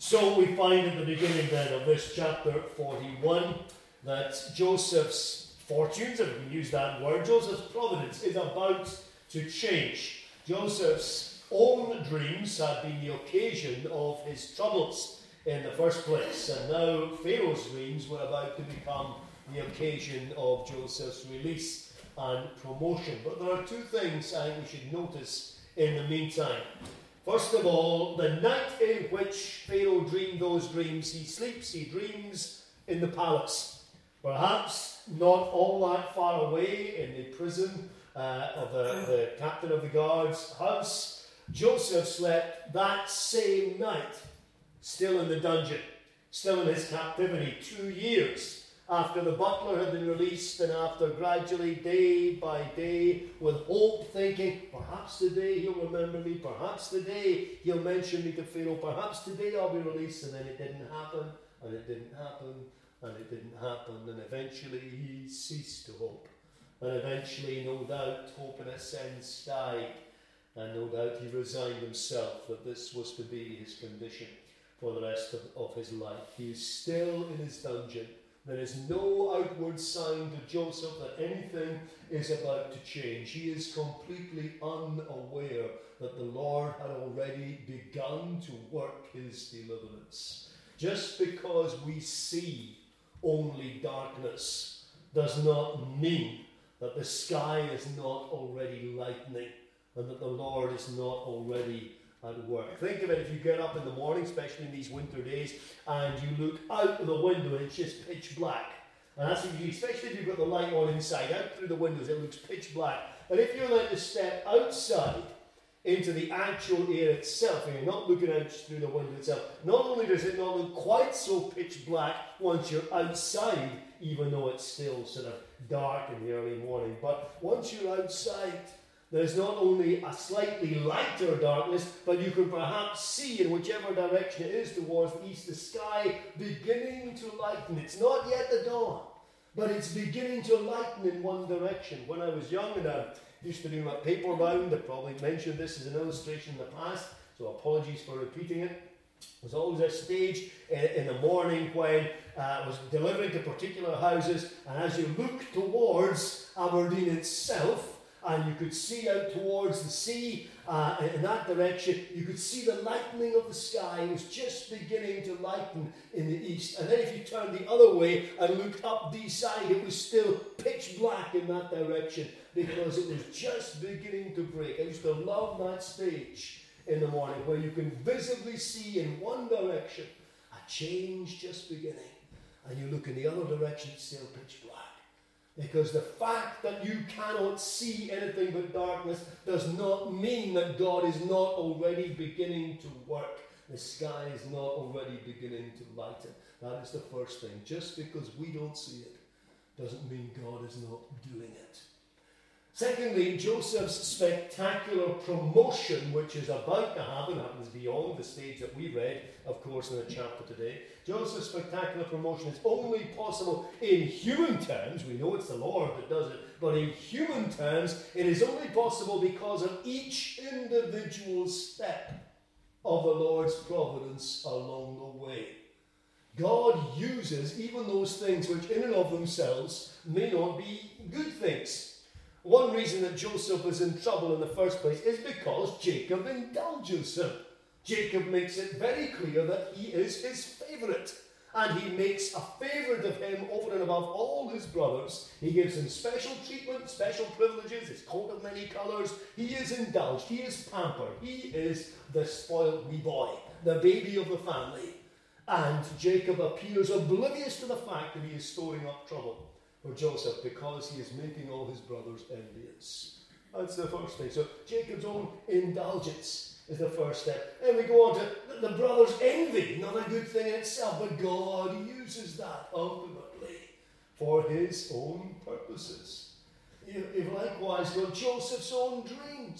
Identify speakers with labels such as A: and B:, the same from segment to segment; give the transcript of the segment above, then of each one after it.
A: So we find at the beginning then of this chapter 41 that Joseph's fortunes, if we can use that word, Joseph's providence is about to change. Joseph's own dreams had been the occasion of his troubles in the first place, and now Pharaoh's dreams were about to become the occasion of Joseph's release and promotion. But there are two things I think we should notice in the meantime. First of all, the night in which Pharaoh dreamed those dreams, he sleeps, he dreams in the palace. Perhaps not all that far away in the prison of the captain of the guard's house. Joseph slept that same night, still in the dungeon, still in his captivity, 2 years after the butler had been released, and after gradually, day by day, with hope, thinking, perhaps today he'll remember me, perhaps today he'll mention me to Pharaoh, perhaps today I'll be released. And then it didn't happen, and it didn't happen, and it didn't happen, and eventually he ceased to hope. And eventually, no doubt, hope in a sense died, and no doubt he resigned himself that this was to be his condition for the rest of his life. He is still in his dungeon. There is no outward sign to Joseph that anything is about to change. He is completely unaware that the Lord had already begun to work his deliverance. Just because we see only darkness does not mean that the sky is not already lightening and that the Lord is not already at work. Think of it, if you get up in the morning, especially in these winter days, and you look out of the window and it's just pitch black. And that's what you do, especially if you've got the light on inside. Out through the windows it looks pitch black. And if you're allowed to step outside into the actual air itself, and you're not looking out through the window itself, not only does it not look quite so pitch black once you're outside, even though it's still sort of dark in the early morning, but once you're outside, there's not only a slightly lighter darkness, but you can perhaps see in whichever direction it is towards the east, the sky beginning to lighten. It's not yet the dawn, but it's beginning to lighten in one direction. When I was young and I used to do my paper round, I probably mentioned this as an illustration in the past, so apologies for repeating it. There was always a stage in the morning when I was delivering to particular houses, and as you look towards Aberdeen itself, and you could see out towards the sea in that direction, you could see the lightening of the sky. It was just beginning to lighten in the east. And then if you turned the other way and looked up the side, it was still pitch black in that direction because it was just beginning to break. I used to love that stage in the morning where you can visibly see in one direction a change just beginning. And you look in the other direction, it's still pitch black. Because the fact that you cannot see anything but darkness does not mean that God is not already beginning to work. The sky is not already beginning to lighten. That is the first thing. Just because we don't see it doesn't mean God is not doing it. Secondly, Joseph's spectacular promotion, which is about to happen, happens beyond the stage that we read, of course, in the chapter today. Joseph's spectacular promotion is only possible in human terms. We know it's the Lord that does it, but in human terms, it is only possible because of each individual step of the Lord's providence along the way. God uses even those things which in and of themselves may not be good things. One reason that Joseph was in trouble in the first place is because Jacob indulges him. Jacob makes it very clear that he is his favourite. And he makes a favourite of him over and above all his brothers. He gives him special treatment, special privileges, his coat of many colours. He is indulged. He is pampered. He is the spoiled wee boy, the baby of the family. And Jacob appears oblivious to the fact that he is storing up trouble for Joseph because he is making all his brothers envious. That's the first thing. So Jacob's own indulgence is the first step. And we go on to the brothers' envy. Not a good thing in itself, but God uses that ultimately for his own purposes. You've likewise got Joseph's own dreams.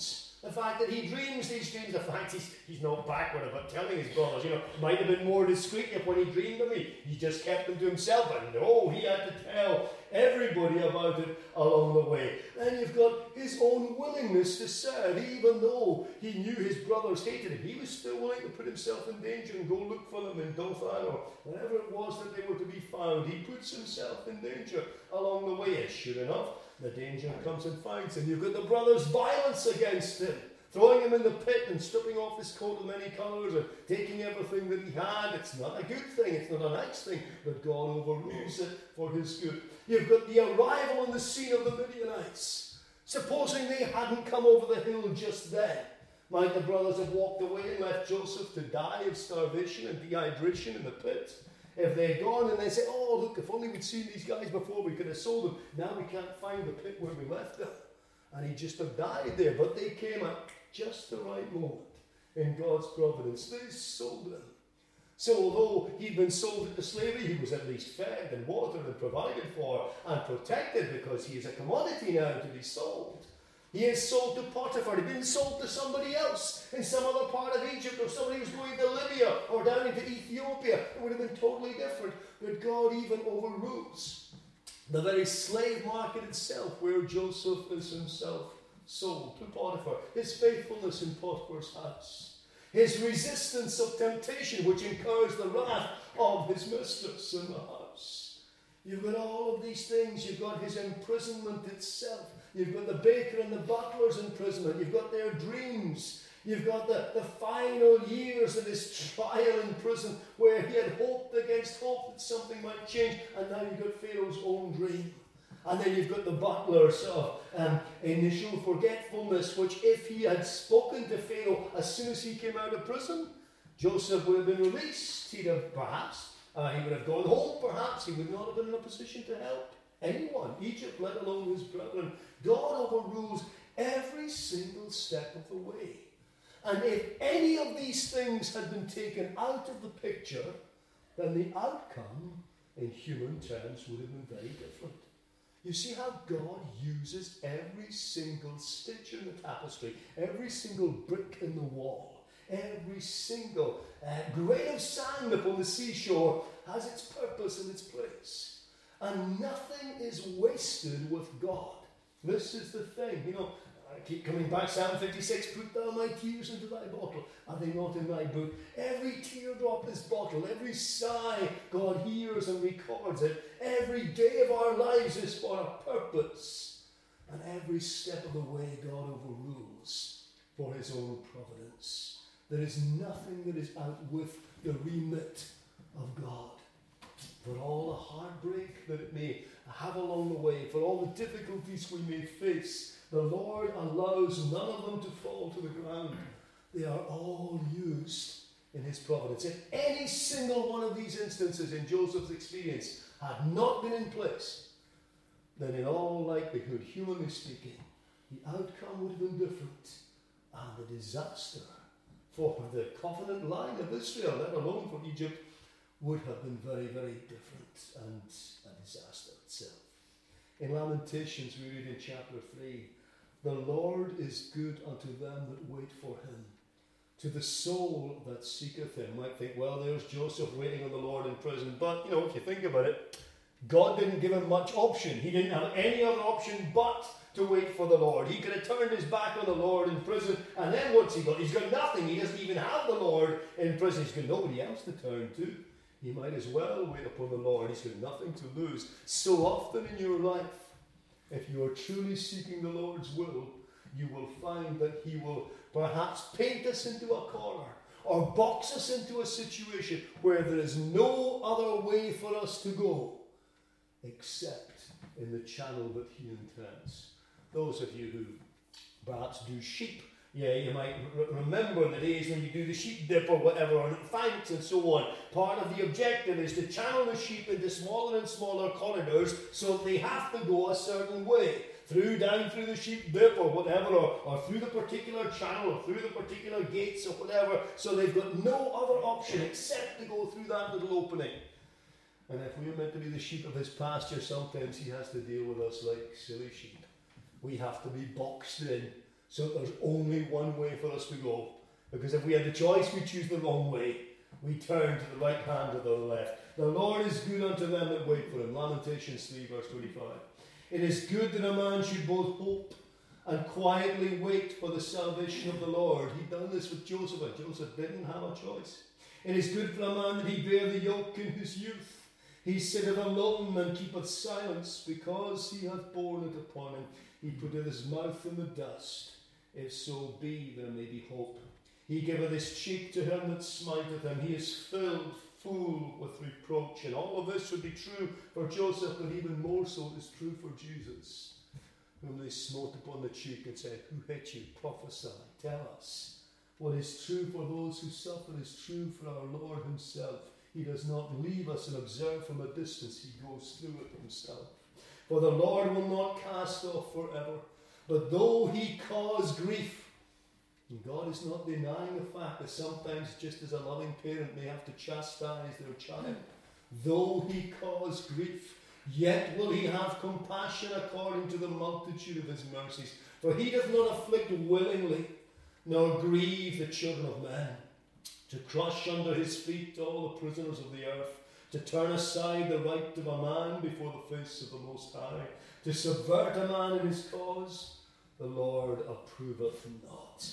A: The fact that he dreams these dreams, the fact he's not backward about telling his brothers, might have been more discreet if when he dreamed them, he just kept them to himself. But no, he had to tell everybody about it along the way. Then you've got his own willingness to serve. Even though he knew his brothers hated him, he was still willing to put himself in danger and go look for them in Dothan or wherever it was that they were to be found. He puts himself in danger along the way. And sure enough, the danger comes and finds him. You've got the brothers' violence against him, throwing him in the pit and stripping off his coat of many colours and taking everything that he had. It's not a good thing, it's not a nice thing, but God overrules it for his good. You've got the arrival on the scene of the Midianites. Supposing they hadn't come over the hill just then, might the brothers have walked away and left Joseph to die of starvation and dehydration in the pit? If they had gone and they said, oh, look, if only we'd seen these guys before, we could have sold them. Now we can't find the pit where we left them. And he'd just have died there. But they came at just the right moment in God's providence. They sold him. So although he'd been sold into slavery, he was at least fed and watered and provided for and protected, because he is a commodity now to be sold. He is sold to Potiphar. He'd been sold to somebody else in some other part of Egypt, or somebody who's going to Libya or down into Ethiopia. It would have been totally different. But God even overrules the very slave market itself, where Joseph is himself sold to Potiphar. His faithfulness in Potiphar's house. His resistance of temptation, which incurs the wrath of his mistress in the house. You've got all of these things. You've got his imprisonment itself. You've got the baker and the butler's imprisonment. You've got their dreams. You've got the final years of his trial in prison, where he had hoped against hope that something might change. And now you've got Pharaoh's own dream. And then you've got the butler's initial forgetfulness, which if he had spoken to Pharaoh as soon as he came out of prison, Joseph would have been released. He'd have perhaps, he would have gone home perhaps. He would not have been in a position to help anyone, Egypt, let alone his brethren. God overrules every single step of the way. And if any of these things had been taken out of the picture, then the outcome in human terms would have been very different. You see how God uses every single stitch in the tapestry, every single brick in the wall, every single grain of sand upon the seashore has its purpose and its place. And nothing is wasted with God. This is the thing. I keep coming back, Psalm 56, put thou my tears into thy bottle. Are they not in thy book? Every teardrop is bottled. Every sigh, God hears and records it. Every day of our lives is for a purpose. And every step of the way, God overrules for his own providence. There is nothing that is out with the remit of God. For all the heartbreak that it may have along the way, for all the difficulties we may face, the Lord allows none of them to fall to the ground. They are all used in his providence. If any single one of these instances in Joseph's experience had not been in place, then in all likelihood, humanly speaking, the outcome would have been different. And the disaster for the covenant line of Israel, let alone for Egypt, would have been very, very different, and a disaster itself. In Lamentations, we read in chapter 3, the Lord is good unto them that wait for him, to the soul that seeketh him. You might think, well, there's Joseph waiting on the Lord in prison. But, if you think about it, God didn't give him much option. He didn't have any other option but to wait for the Lord. He could have turned his back on the Lord in prison, and then what's he got? He's got nothing. He doesn't even have the Lord in prison. He's got nobody else to turn to. He might as well wait upon the Lord. He's got nothing to lose. So often in your life, if you are truly seeking the Lord's will, you will find that he will perhaps paint us into a corner or box us into a situation where there is no other way for us to go except in the channel that he intends. Those of you who perhaps do sheep, you might remember the days when you do the sheep dip or whatever on fangs and so on. Part of the objective is to channel the sheep into smaller and smaller corridors so they have to go a certain way. Down through the sheep dip or whatever, or through the particular channel or through the particular gates or whatever. So they've got no other option except to go through that little opening. And if we're meant to be the sheep of his pasture, sometimes he has to deal with us like silly sheep. We have to be boxed in So there's only one way for us to go. Because if we had the choice, we choose the wrong way. We turn to the right hand or the left. The Lord is good unto them that wait for him. Lamentations 3 verse 25. It is good that a man should both hope and quietly wait for the salvation of the Lord. He'd done this with Joseph, and Joseph didn't have a choice. It is good for a man that he bear the yoke in his youth. He sitteth alone and keepeth silence, because he hath borne it upon him. He putteth his mouth in the dust. If so be there may be hope. He giveth his cheek to him that smiteth him. He is filled full with reproach. And all of this would be true for Joseph, but even more so is true for Jesus, whom they smote upon the cheek and said, Who hit you? Prophesy, tell us. What is true for those who suffer is true for our Lord himself. He does not leave us and observe from a distance. He goes through it himself. For the Lord will not cast off forever. But though he cause grief, and God is not denying the fact that sometimes, just as a loving parent may have to chastise their child, though he cause grief, yet will he have compassion according to the multitude of his mercies. For he doth not afflict willingly, nor grieve the children of men, to crush under his feet all the prisoners of the earth, to turn aside the right of a man before the face of the Most High, to subvert a man in his cause, the Lord approveth not.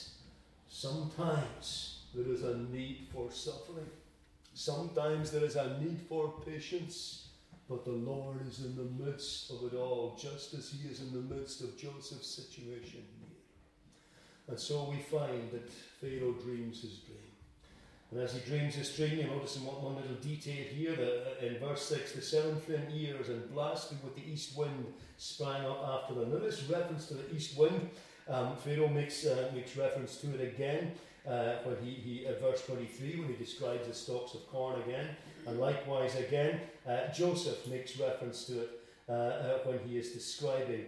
A: Sometimes there is a need for suffering. Sometimes there is a need for patience. But the Lord is in the midst of it all, just as he is in the midst of Joseph's situation here. And so we find that Pharaoh dreams his dream. And as he dreams his dream, you notice in one little detail here, that in verse 6, the 7 thin ears and blasting with the east wind sprang up after them. Now this reference to the east wind, Pharaoh makes reference to it again when he verse 23, when he describes the stalks of corn again. And likewise again, Joseph makes reference to it when he's describing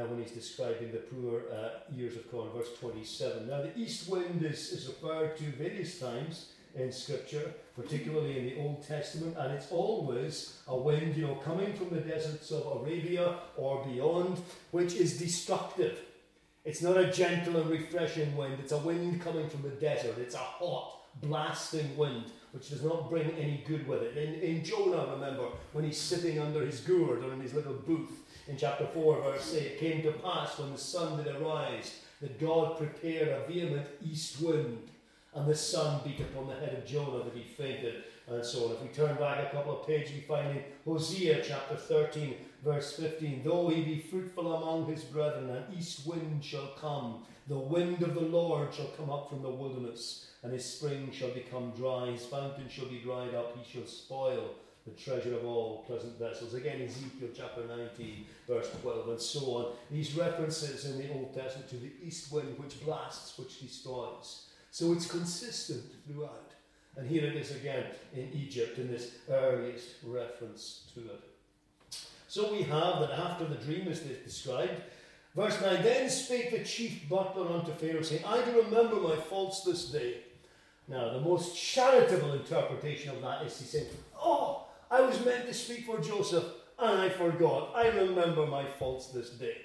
A: the poor ears of corn, verse 27. Now the east wind is referred to various times in Scripture, particularly in the Old Testament, and it's always a wind, coming from the deserts of Arabia or beyond, which is destructive. It's not a gentle and refreshing wind. It's a wind coming from the desert. It's a hot, blasting wind, which does not bring any good with it. In Jonah, remember, when he's sitting under his gourd or in his little booth, in chapter 4, verse 8, it came to pass when the sun did arise that God prepared a vehement east wind, and the sun beat upon the head of Jonah that he fainted, and so on. If we turn back a couple of pages, we find in Hosea chapter 13, verse 15, Though he be fruitful among his brethren, an east wind shall come. The wind of the Lord shall come up from the wilderness, and his spring shall become dry. His fountain shall be dried up. He shall spoil the treasure of all pleasant vessels. Again, Ezekiel chapter 19, verse 12, and so on. These references in the Old Testament to the east wind which blasts, which destroys. So it's consistent throughout. And here it is again in Egypt, in this earliest reference to it. So we have that after the dream is described, verse 9, Then spake the chief butler unto Pharaoh, saying, I do remember my faults this day. Now, the most charitable interpretation of that is he said, Oh, I was meant to speak for Joseph, and I forgot. I remember my faults this day.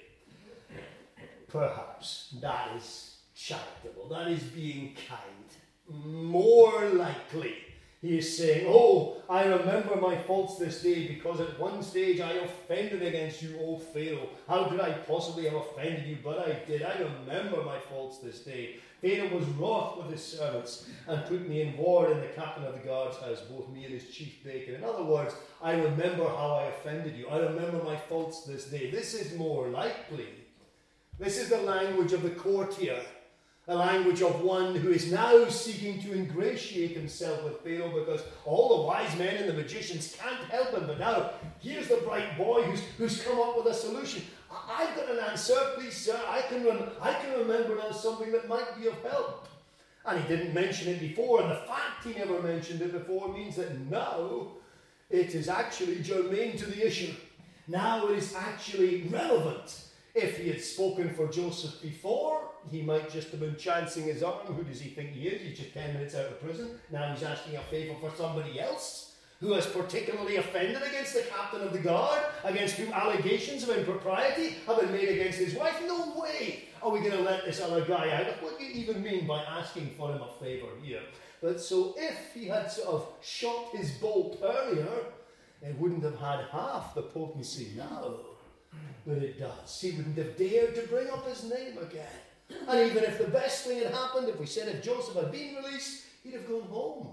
A: Perhaps that is charitable. That is being kind. More likely, he is saying, Oh, I remember my faults this day, because at one stage I offended against you, O Pharaoh. How could I possibly have offended you? But I did. I remember my faults this day. Pharaoh was wroth with his servants and put me in ward in the captain of the guard's house, both me and his chief baker. In other words, I remember how I offended you. I remember my faults this day. This is more likely. This is the language of the courtier. A language of one who is now seeking to ingratiate himself with Pharaoh, because all the wise men and the magicians can't help him. But now, here's the bright boy who's come up with a solution. I've got an answer, please, sir. I can remember now something that might be of help. And he didn't mention it before, and the fact he never mentioned it before means that now it is actually germane to the issue. Now it is actually relevant. If he had spoken for Joseph before, he might just have been chancing his arm. Who does he think he is? He's just 10 minutes out of prison. Now he's asking a favour for somebody else. who has particularly offended against the captain of the guard, against whom allegations of impropriety have been made against his wife? No way are we going to let this other guy out. What do you even mean by asking for him a favour here? But so if he had sort of shot his bolt earlier, it wouldn't have had half the potency now that it does. He wouldn't have dared to bring up his name again. And even if the best thing had happened, if we said if Joseph had been released, he'd have gone home.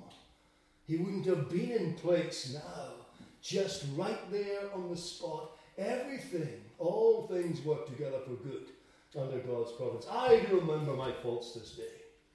A: He wouldn't have been in place now, just right there on the spot. Everything, all things work together for good under God's providence. I do remember my faults this day.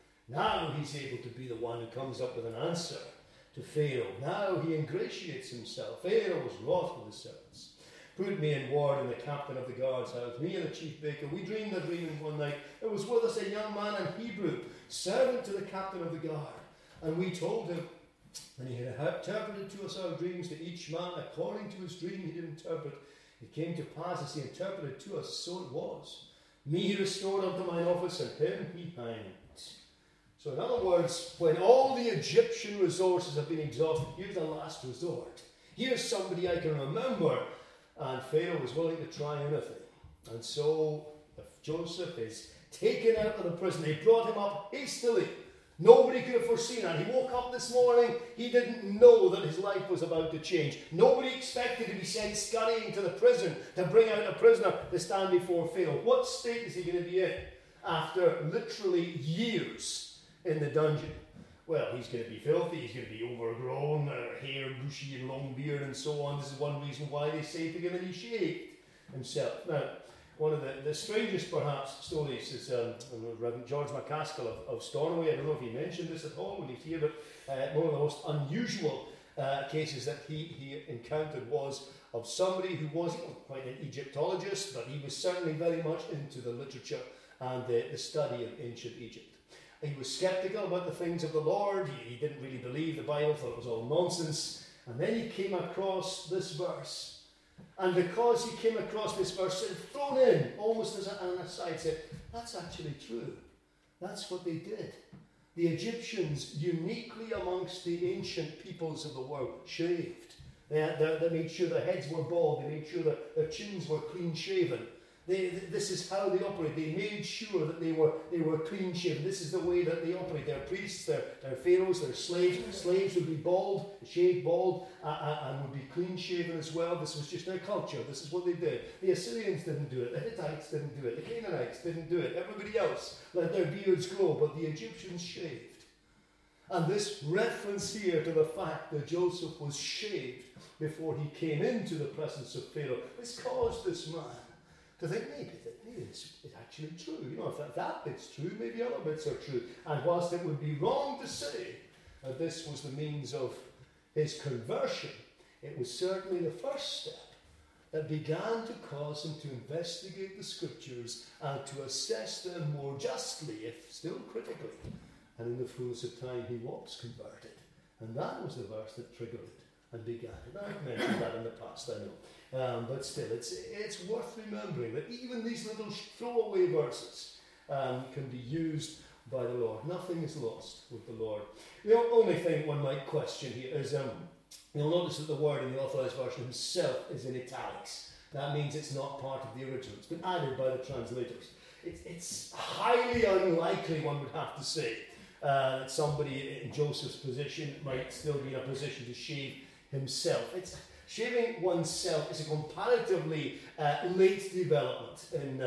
A: Now he's able to be the one who comes up with an answer to Pharaoh. Now he ingratiates himself. Pharaoh was wroth with his servants. Put me in ward in the captain of the guard's house, me and the chief baker. We dreamed a dream in one night. There was with us a young man in Hebrew, servant to the captain of the guard. And we told him, and he had interpreted to us our dreams, to each man according to his dream he did interpret. It came to pass as he interpreted to us, so it was. Me he restored unto mine office, and him he hanged. So in other words, when all the Egyptian resources have been exhausted, here's the last resort. Here's somebody I can remember. And Pharaoh was willing to try anything. And so if Joseph is taken out of the prison, they brought him up hastily. Nobody could have foreseen that. He woke up this morning, he didn't know that his life was about to change. Nobody expected to be sent scurrying to the prison to bring out a prisoner to stand before Pharaoh. What state is he going to be in after literally years in the dungeon? Well, he's going to be filthy, he's going to be overgrown, hair bushy and long beard and so on. This is one reason why they say to him and he shaved himself. Now, one of the strangest, perhaps, stories is Reverend George McCaskill of Stornoway. I don't know if he mentioned this at all when he was here, but one of the most unusual cases that he encountered was of somebody who wasn't quite an Egyptologist, but he was certainly very much into the literature and the study of ancient Egypt. He was sceptical about the things of the Lord. He didn't really believe the Bible, thought it was all nonsense. And then he came across this verse. And because he came across this verse, thrown in almost as an aside, said, that's actually true. That's what they did. The Egyptians, uniquely amongst the ancient peoples of the world, shaved. They made sure their heads were bald. They made sure that their chins were clean shaven. This is how they operate. They made sure that they were clean shaven. This is the way that they operate. Their priests, their pharaohs, their slaves. Slaves would be bald, shaved bald, and would be clean shaven as well. This was just their culture. This is what they did. The Assyrians didn't do it. The Hittites didn't do it. The Canaanites didn't do it. Everybody else let their beards grow, but the Egyptians shaved. And this reference here to the fact that Joseph was shaved before he came into the presence of Pharaoh, this caused this man to think, maybe it's actually true. You know, if that bit's true, maybe other bits are true. And whilst it would be wrong to say that this was the means of his conversion, it was certainly the first step that began to cause him to investigate the scriptures and to assess them more justly, if still critically. And in the fullness of time, he was converted. And that was the verse that triggered it and began it. I've mentioned that in the past, I know. But still, it's worth remembering that even these little throwaway verses can be used by the Lord. Nothing is lost with the Lord. The only thing one might question here is, you'll notice that the word in the Authorized Version himself is in italics. That means it's not part of the original. It's been added by the translators. It's highly unlikely, one would have to say, that somebody in Joseph's position might still be in a position to shave himself. Shaving oneself is a comparatively late development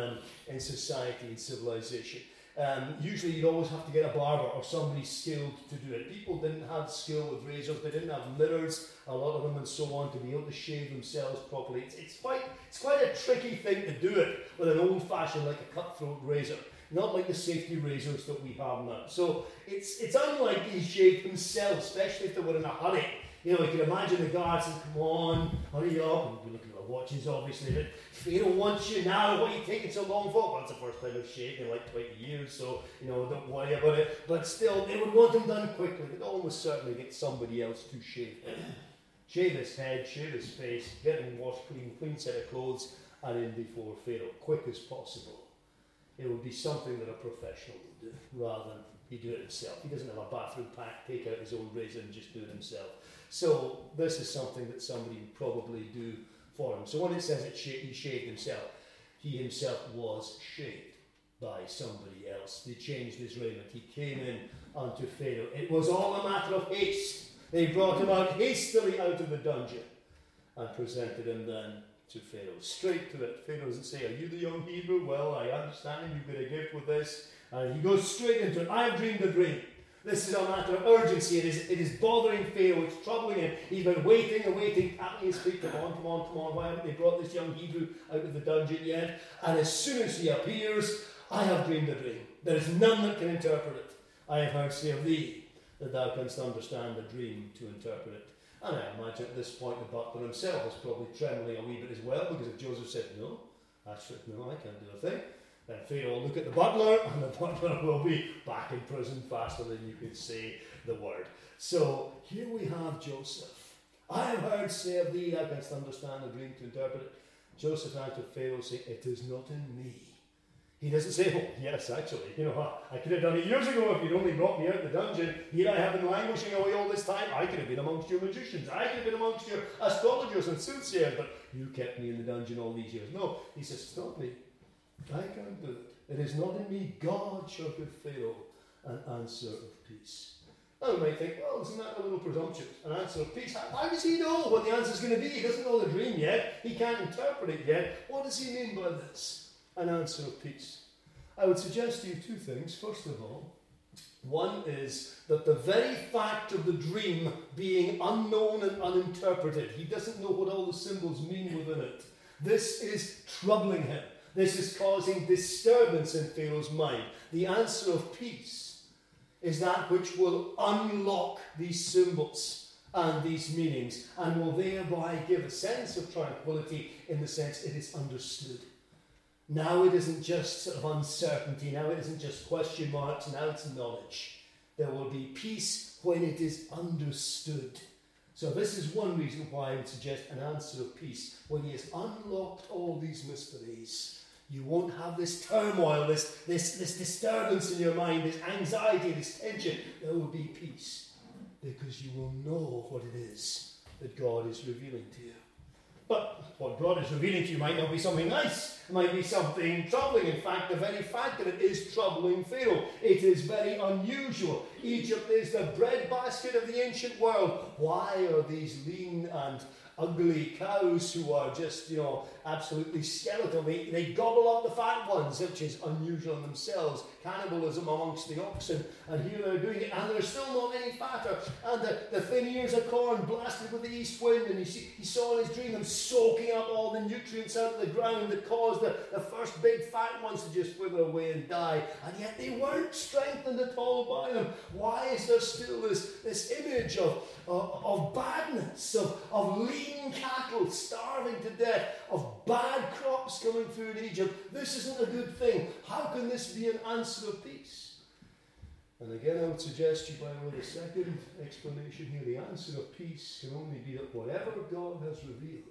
A: in society and civilization. Usually you'd always have to get a barber or somebody skilled to do it. People didn't have skill with razors, they didn't have mirrors, a lot of them and so on, to be able to shave themselves properly. It's quite a tricky thing to do it with an old-fashioned, like a cutthroat razor. Not like the safety razors that we have now. So it's unlikely he shaved himself, especially if they were in a hurry. You know, you can imagine the guards saying, come on, hurry up. And we're looking at the watches, obviously. But Pharaoh wants you now. What are you taking so long for? Well, it's the first time I've shaved in like 20 years, so, you know, don't worry about it. But still, they would want them done quickly. They'd almost certainly get somebody else to shave him. Shave his head, shave his face, get him washed clean set of clothes, and in before Pharaoh, quick as possible. It would be something that a professional would do, rather than He'd do it himself. He doesn't have a bathroom pack, take out his own razor and just do it himself. So this is something that somebody would probably do for him. So when it says that he shaved himself, he himself was shaved by somebody else. They changed his raiment. He came in unto Pharaoh. It was all a matter of haste. They brought him out hastily out of the dungeon and presented him then to Pharaoh. Straight to it. Pharaoh doesn't say, "Are you the young Hebrew? Well, I understand you've got a gift with this." And he goes straight into it. "I have dreamed a dream." This is a matter of urgency. It is bothering Pharaoh. It's troubling him. He's been waiting and waiting, tapping his feet. Come on. Why haven't they brought this young Hebrew out of the dungeon yet? And as soon as he appears, "I have dreamed a dream. There is none that can interpret it. I have heard say of thee that thou canst understand the dream to interpret it." And I imagine at this point the butler himself was probably trembling a wee bit as well, because if Joseph said, "No, no, I can't do a thing," then Pharaoh will look at the butler, and the butler will be back in prison faster than you could say the word. So here we have Joseph. "I have heard say of thee, thou canst understand the dream to interpret it." Joseph answered Pharaoh, saying, "It is not in me." He doesn't say, "Oh, yes, actually, I could have done it years ago if you'd only brought me out of the dungeon. Here I have been languishing away all this time. I could have been amongst your magicians. I could have been amongst your astrologers and soothsayers, but you kept me in the dungeon all these years." No, he says, "It's not me. I can't do it. It is not in me. God shall give Pharaoh an answer of peace." Now we might think, well, isn't that a little presumptuous? An answer of peace? How does he know what the answer is going to be? He doesn't know the dream yet. He can't interpret it yet. What does he mean by this? An answer of peace. I would suggest to you two things. First of all, one is that the very fact of the dream being unknown and uninterpreted, he doesn't know what all the symbols mean within it. This is troubling him. This is causing disturbance in Pharaoh's mind. The answer of peace is that which will unlock these symbols and these meanings, and will thereby give a sense of tranquility in the sense it is understood. Now it isn't just sort of uncertainty, now it isn't just question marks, now it's knowledge. There will be peace when it is understood. So this is one reason why I would suggest an answer of peace. When he has unlocked all these mysteries, you won't have this turmoil, this disturbance in your mind, this anxiety, this tension. There will be peace, because you will know what it is that God is revealing to you. But what God is revealing to you might not be something nice. It might be something troubling. In fact, the very fact that it is troubling Pharaoh, it is very unusual. Egypt is the breadbasket of the ancient world. Why are these lean and ugly cows who are just, absolutely skeletal? They gobble up the fat ones, which is unusual in themselves. Cannibalism amongst the oxen. And here they're doing it, and they're still not any fatter. And the thin ears of corn blasted with the east wind. And he saw in his dream them soaking up all the nutrients out of the ground that caused the first big fat ones to just wither away and die. And yet they weren't strengthened at all by them. Why is there still this image of badness, of lean cattle starving to death, of bad crops coming through in Egypt? This isn't a good thing. How can this be an answer of peace? And again, I would suggest you by way of a second explanation here, the answer of peace can only be that whatever God has revealed,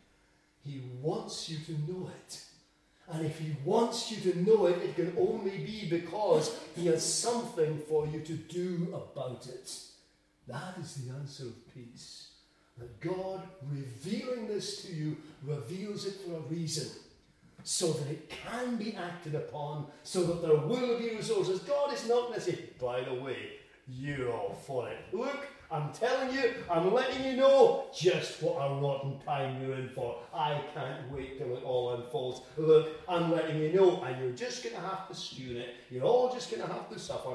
A: he wants you to know it. And if he wants you to know it, it can only be because he has something for you to do about it. That is the answer of peace. That God, revealing this to you, reveals it for a reason, so that it can be acted upon, so that there will be resources. God is not going to say, "By the way, you're all for it. Look, I'm telling you, I'm letting you know just what a rotten time you're in for. I can't wait till it all unfolds. Look, I'm letting you know, and you're just going to have to stew in it. You're all just going to have to suffer."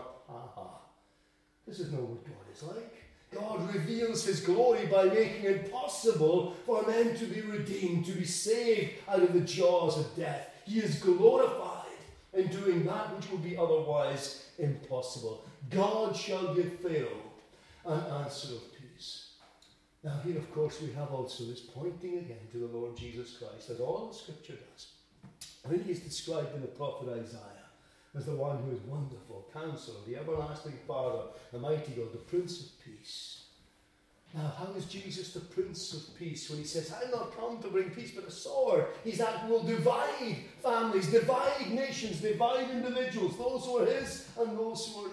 A: This is not what God is like. God reveals his glory by making it possible for men to be redeemed, to be saved out of the jaws of death. He is glorified in doing that which would be otherwise impossible. God shall give Pharaoh an answer of peace. Now here, of course, we have also this pointing again to the Lord Jesus Christ, as all the Scripture does. When he is described in the prophet Isaiah as the one who is wonderful, Counselor, the everlasting Father, the mighty God, the Prince of Peace. Now, how is Jesus the Prince of Peace when he says, "I'm not come to bring peace but a sword"? He's that who will divide families, divide nations, divide individuals, those who are his and those who are not.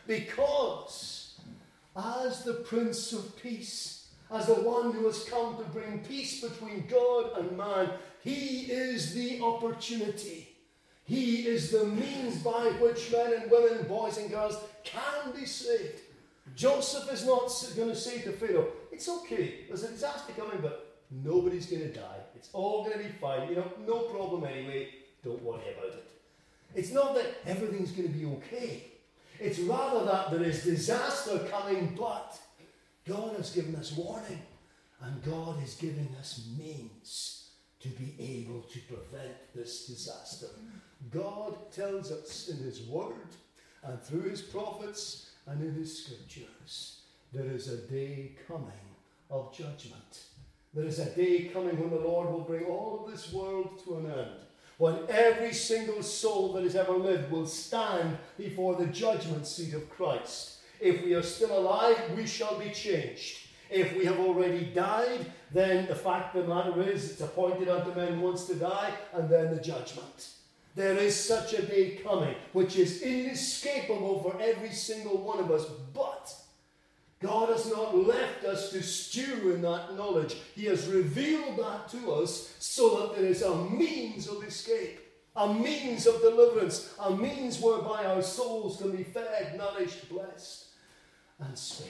A: Because as the Prince of Peace, as the one who has come to bring peace between God and man, he is the opportunity. He is the means by which men and women, boys and girls can be saved. Joseph is not going to say to Pharaoh, it's okay, there's a disaster coming, but nobody's going to die. It's all going to be fine. No problem anyway. Don't worry about it. It's not that everything's going to be okay. It's rather that there is disaster coming, but God has given us warning, and God is giving us means to be able to prevent this disaster. God tells us in his word and through his prophets and in his scriptures, there is a day coming of judgment. There is a day coming when the Lord will bring all of this world to an end, when every single soul that has ever lived will stand before the judgment seat of Christ. If we are still alive, we shall be changed. If we have already died, then the fact of the matter is it's appointed unto men once to die, and then the judgment. There is such a day coming, which is inescapable for every single one of us, but God has not left us to stew in that knowledge. He has revealed that to us so that there is a means of escape, a means of deliverance, a means whereby our souls can be fed, nourished, blessed, and spared.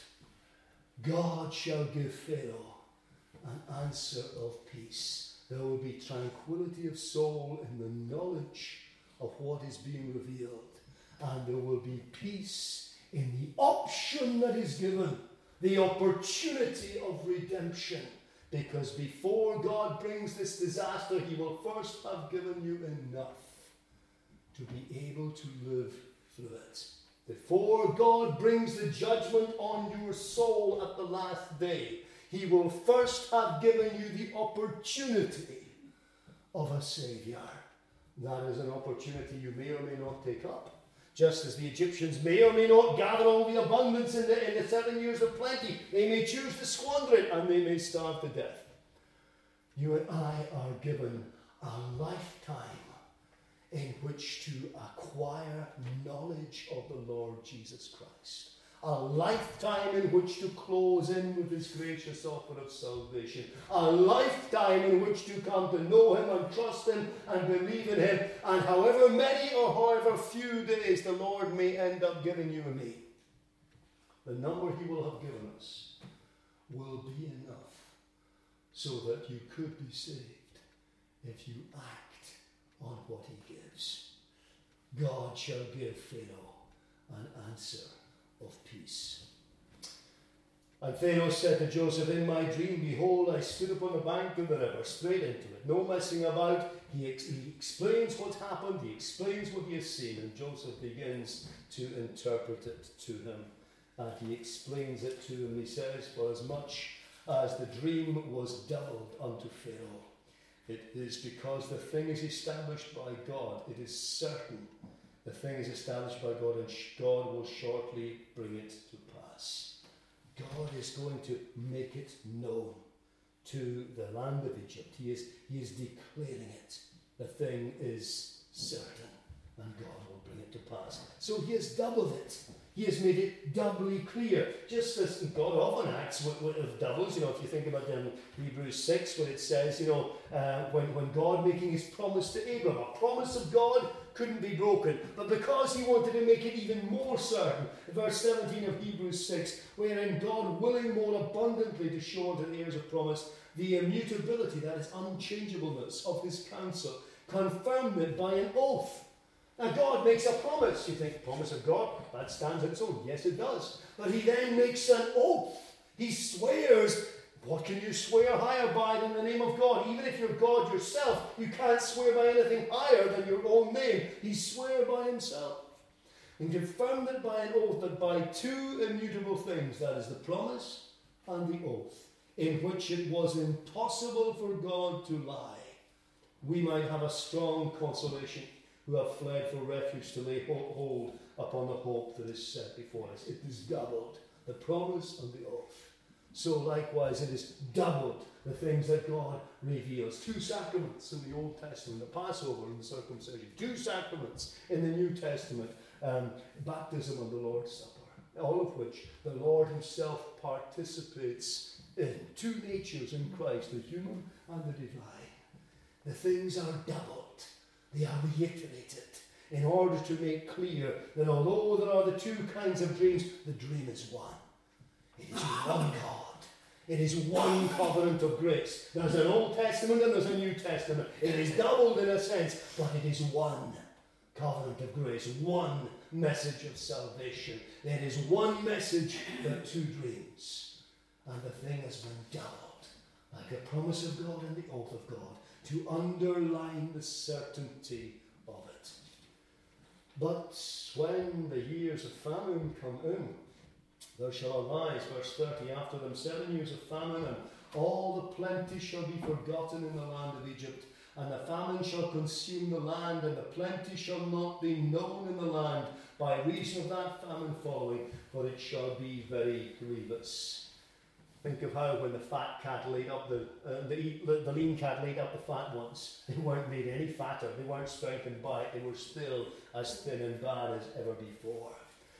A: God shall give Pharaoh an answer of peace. There will be tranquility of soul in the knowledge of what is being revealed. And there will be peace in the option that is given, the opportunity of redemption. Because before God brings this disaster, he will first have given you enough to be able to live through it. Before God brings the judgment on your soul at the last day, he will first have given you the opportunity of a Saviour. That is an opportunity you may or may not take up. Just as the Egyptians may or may not gather all the abundance in the 7 years of plenty. They may choose to squander it and they may starve to death. You and I are given a lifetime in which to acquire knowledge of the Lord Jesus Christ. A lifetime in which to close in with his gracious offer of salvation. A lifetime in which to come to know him and trust him and believe in him. And however many or however few days the Lord may end up giving you and me, the number he will have given us will be enough so that you could be saved if you act on what he gives. God shall give Pharaoh an answer of peace. And Pharaoh said to Joseph, in my dream, behold, I stood upon the bank of the river, straight into it, no messing about. He explains what's happened, he explains what he has seen, and Joseph begins to interpret it to him. And he explains it to him. He says, for as much as the dream was doubled unto Pharaoh, it is because the thing is established by God. It is certain. The thing is established by God, and God will shortly bring it to pass. God is going to make it known to the land of Egypt. He is declaring it. The thing is certain, and God will bring it to pass. So he has doubled it. He has made it doubly clear. Just as God often acts with doubles. If you think about Hebrews 6, when it says, when God making his promise to Abraham, a promise of God couldn't be broken. But because he wanted to make it even more certain, verse 17 of Hebrews 6, wherein God willing more abundantly to show unto the heirs of promise the immutability, that is unchangeableness of his counsel, confirmed it by an oath. Now God makes a promise. You think, promise of God, that stands on its own. Yes, it does. But he then makes an oath. He swears. What can you swear higher by than the name of God? Even if you're God yourself, you can't swear by anything higher than your own name. He swore by himself. And confirmed it by an oath, that by two immutable things, that is the promise and the oath, in which it was impossible for God to lie, we might have a strong consolation, who have fled for refuge to lay hold upon the hope that is set before us. It is doubled, the promise and the oath. So likewise it is doubled the things that God reveals. 2 sacraments in the Old Testament, the Passover and the circumcision. 2 sacraments in the New Testament. baptism and the Lord's Supper, all of which the Lord himself participates in. Two natures in Christ, the human and the divine. The things are doubled, they are reiterated, in order to make clear that although there are the two kinds of dreams, the dream is one. It is one God. It is one covenant of grace. There's an Old Testament and there's a New Testament. It is doubled in a sense, but it is one covenant of grace, one message of salvation. There is one message, but two dreams. And the thing has been doubled, like a promise of God and the oath of God, to underline the certainty of it. But when the years of famine come in, there shall arise, verse 30, after them 7 years of famine, and all the plenty shall be forgotten in the land of Egypt, and the famine shall consume the land, and the plenty shall not be known in the land by reason of that famine following, for it shall be very grievous. Think of how when the fat cat laid up the lean cat laid up the fat ones, they weren't made any fatter, they weren't strengthened by it, they were still as thin and bad as ever before.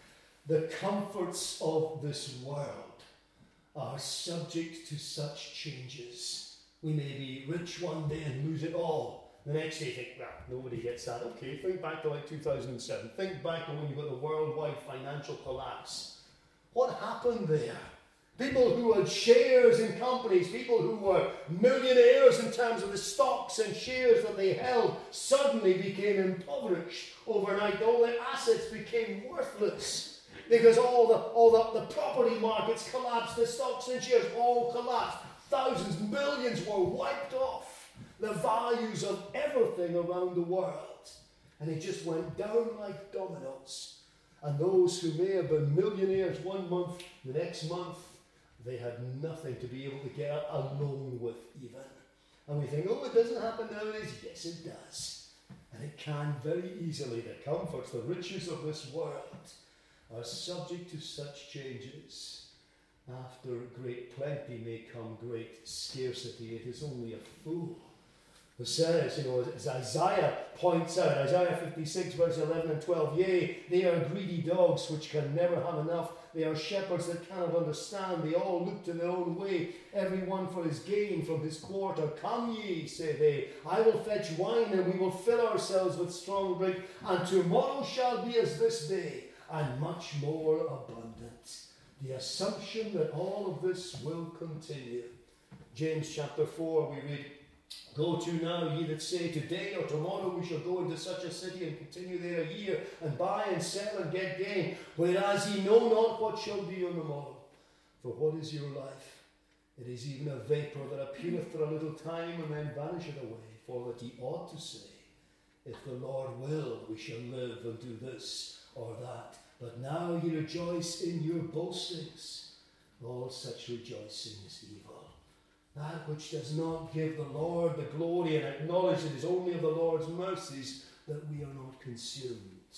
A: The comforts of this world are subject to such changes. We may be rich one day and lose it all. The next day you think, well, nobody gets that. Okay, think back to like 2007. Think back to when you got the worldwide financial collapse. What happened there? People who had shares in companies, people who were millionaires in terms of the stocks and shares that they held, suddenly became impoverished overnight. All their assets became worthless because all the property markets collapsed, the stocks and shares all collapsed. Thousands, millions were wiped off, the values of everything around the world. And it just went down like dominoes. And those who may have been millionaires one month, the next month, they had nothing to be able to get a loan with even. And we think, oh, it doesn't happen nowadays. Yes, it does. And it can very easily. The comforts, the riches of this world are subject to such changes. After great plenty may come great scarcity. It is only a fool who says, as Isaiah points out, Isaiah 56 verse 11 and 12, yea, they are greedy dogs which can never have enough. They are shepherds that cannot understand. They all look to their own way, every one for his gain from his quarter. Come ye, say they, I will fetch wine, and we will fill ourselves with strong drink, and tomorrow shall be as this day, and much more abundant. The assumption that all of this will continue. James chapter 4, we read, go to now, ye that say, today or tomorrow we shall go into such a city and continue there a year, and buy and sell and get gain, whereas ye know not what shall be on the morrow. For what is your life? It is even a vapour that appeareth for a little time, and then vanisheth away. For that ye ought to say, if the Lord will, we shall live and do this or that. But now ye rejoice in your boastings. All such rejoicing is evil. That which does not give the Lord the glory and acknowledge it is only of the Lord's mercies that we are not consumed.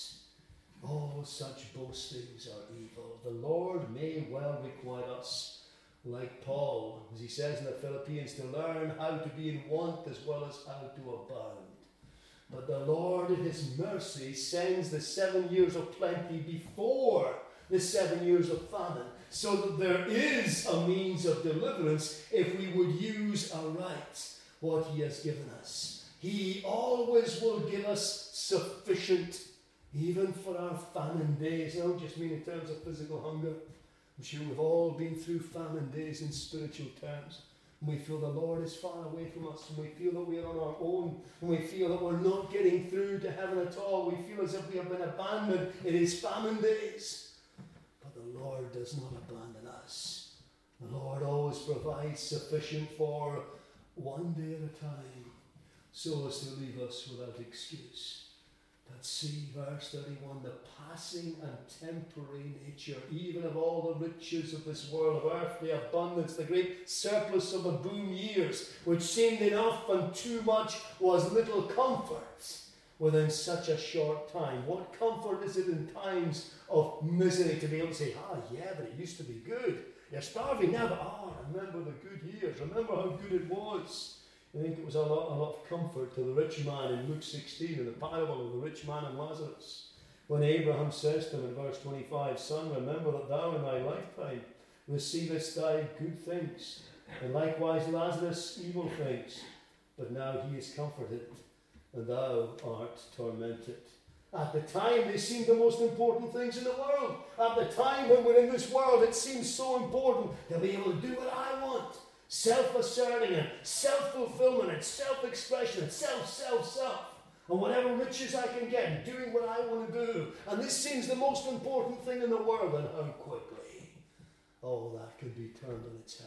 A: All such boastings are evil. The Lord may well require us, like Paul, as he says in the Philippians, to learn how to be in want as well as how to abound. But the Lord in his mercy sends the 7 years of plenty before the 7 years of famine, so that there is a means of deliverance if we would use aright what he has given us. He always will give us sufficient, even for our famine days. I don't just mean in terms of physical hunger. I'm sure we've all been through famine days in spiritual terms. And we feel the Lord is far away from us, and we feel that we are on our own, and we feel that we're not getting through to heaven at all. We feel as if we have been abandoned in his famine days. But the Lord does not abandon us. The Lord always provides sufficient for one day at a time, so as to leave us without excuse. But see, verse 31, the passing and temporary nature, even of all the riches of this world, of earthly abundance, the great surplus of the boom years, which seemed enough and too much, was little comfort within such a short time. What comfort is it in times of misery to be able to say, yeah, but it used to be good. You're starving now, but remember the good years. Remember how good it was. I think it was a lot of comfort to the rich man in Luke 16, in the parable of the rich man and Lazarus, When Abraham says to him in verse 25, Son, remember that thou in thy lifetime receivest thy good things, and likewise Lazarus evil things, but now he is comforted, and thou art tormented. At the time, they seemed the most important things in the world. At the time when we're in this world, it seems so important to be able to do what I want. Self-asserting and self-fulfillment and self-expression and self. And whatever riches I can get and doing what I want to do. And this seems the most important thing in the world. And how quickly all that could be turned on its head.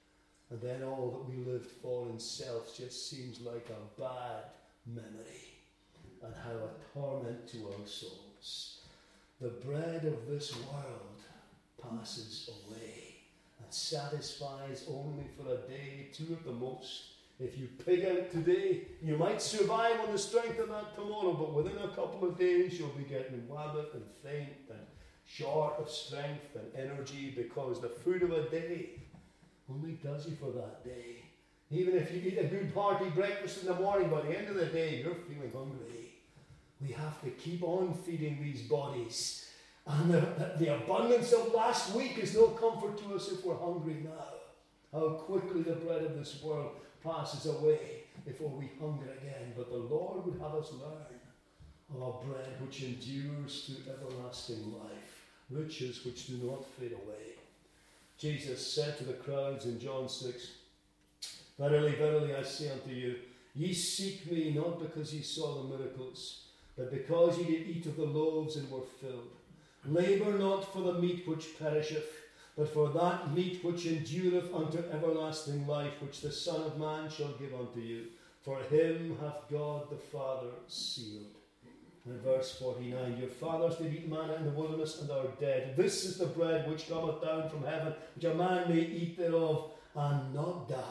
A: And then all that we lived for in self just seems like a bad memory. And how a torment to our souls. The bread of this world passes away and satisfies only for a day, two at the most. If you pig out today, you might survive on the strength of that tomorrow, but within a couple of days you'll be getting wabbit and faint and short of strength and energy, because the food of a day only does you for that day. Even if you eat a good hearty breakfast in the morning, by the end of the day you're feeling hungry. We have to keep on feeding these bodies. And the abundance of last week is no comfort to us if we're hungry now. How quickly the bread of this world passes away before we hunger again. But the Lord would have us learn of a bread which endures to everlasting life, riches which do not fade away. Jesus said to the crowds in John 6, Verily, verily, I say unto you, ye seek me not because ye saw the miracles, but because ye did eat of the loaves and were filled. Labour not for the meat which perisheth, but for that meat which endureth unto everlasting life, which the Son of Man shall give unto you. For him hath God the Father sealed. And verse 49, Your fathers did eat manna in the wilderness and are dead. This is the bread which cometh down from heaven, which a man may eat thereof and not die.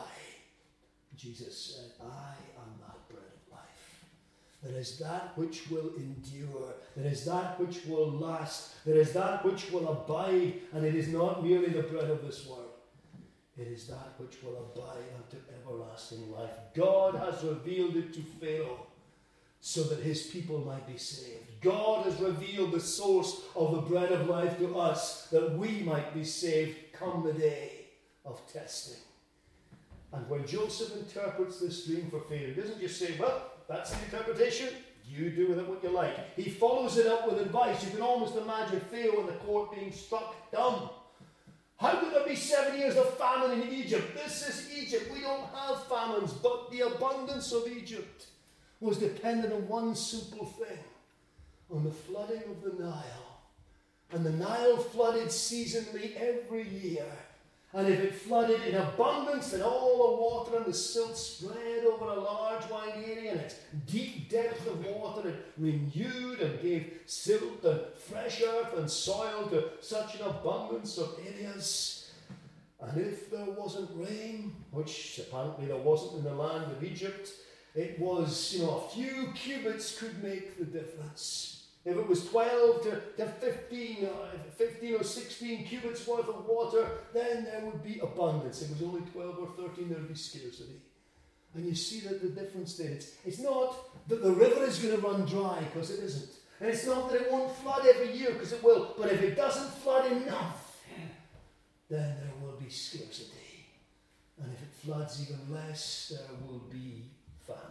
A: Jesus said, I am that bread of life. There is that which will endure. There is that which will last. There is that which will abide. And it is not merely the bread of this world. It is that which will abide unto everlasting life. God has revealed it to Pharaoh so that his people might be saved. God has revealed the source of the bread of life to us that we might be saved come the day of testing. And when Joseph interprets this dream for Pharaoh, he doesn't just say, well, that's the interpretation, you do with it what you like. He follows it up with advice. You can almost imagine Pharaoh in the court being struck dumb. How could there be 7 years of famine in Egypt? This is Egypt. We don't have famines, but the abundance of Egypt was dependent on one simple thing, on the flooding of the Nile. And the Nile flooded seasonally every year. And if it flooded in abundance, then all the water and the silt spread over a large wide area, and its deep depth of water it renewed and gave silt and fresh earth and soil to such an abundance of areas. And if there wasn't rain, which apparently there wasn't in the land of Egypt, it was, a few cubits could make the difference. If it was 12 to 15 or 16 cubits worth of water, then there would be abundance. If it was only 12 or 13, there would be scarcity. And you see that the difference there. It's not that the river is going to run dry, because it isn't. And it's not that it won't flood every year, because it will. But if it doesn't flood enough, then there will be scarcity. And if it floods even less, there will be famine.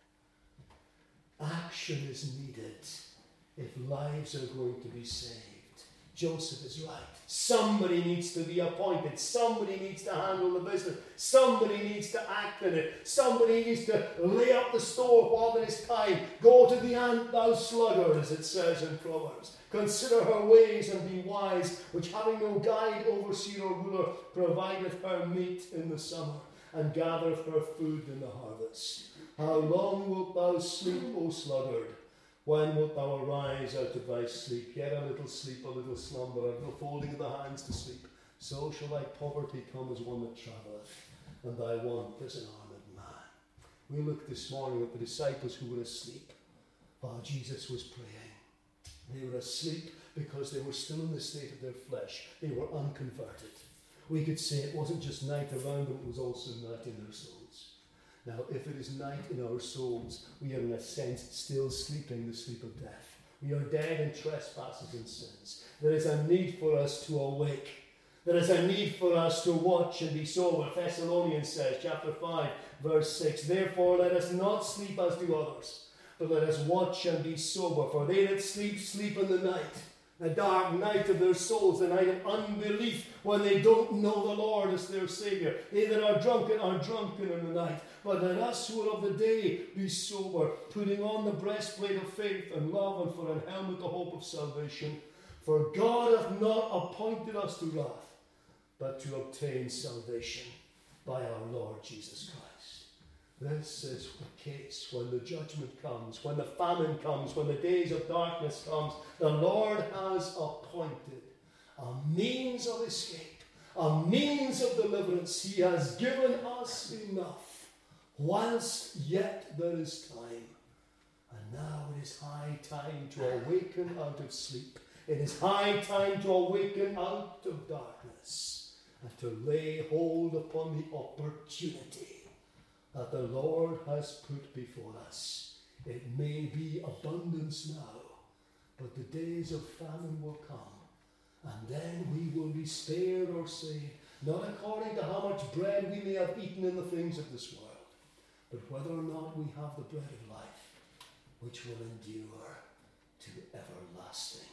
A: Action is needed if lives are going to be saved. Joseph is right. Somebody needs to be appointed. Somebody needs to handle the business. Somebody needs to act in it. Somebody needs to lay up the store while there is time. Go to the ant, thou sluggard, as it says in Proverbs. Consider her ways and be wise, which having no guide, overseer, or ruler, provideth her meat in the summer, and gathereth her food in the harvest. How long wilt thou sleep, O sluggard? When wilt thou arise out of thy sleep? Get a little sleep, a little slumber, a little folding of the hands to sleep. So shall thy poverty come as one that travelleth, and thy want as an armed man. We looked this morning at the disciples who were asleep while Jesus was praying. They were asleep because they were still in the state of their flesh. They were unconverted. We could say it wasn't just night around them, it was also night in their souls. Now, if it is night in our souls, we are in a sense still sleeping the sleep of death. We are dead in trespasses and sins. There is a need for us to awake. There is a need for us to watch and be sober. Thessalonians says, chapter 5, verse 6, therefore let us not sleep as do others, but let us watch and be sober. For they that sleep, sleep in the night, the dark night of their souls, the night of unbelief, when they don't know the Lord as their Saviour. They that are drunken in the night. But let us who are of the day be sober, putting on the breastplate of faith and love, and for an helmet the hope of salvation. For God hath not appointed us to wrath, but to obtain salvation by our Lord Jesus Christ. This is the case when the judgment comes, when the famine comes, when the days of darkness comes. The Lord has appointed a means of escape, a means of deliverance. He has given us enough, whilst yet there is time. And now it is high time to awaken out of sleep. It is high time to awaken out of darkness and to lay hold upon the opportunity that the Lord has put before us. It may be abundance now, but the days of famine will come, and then we will be spared or saved, not according to how much bread we may have eaten in the things of this world, but whether or not we have the bread of life, which will endure to everlasting.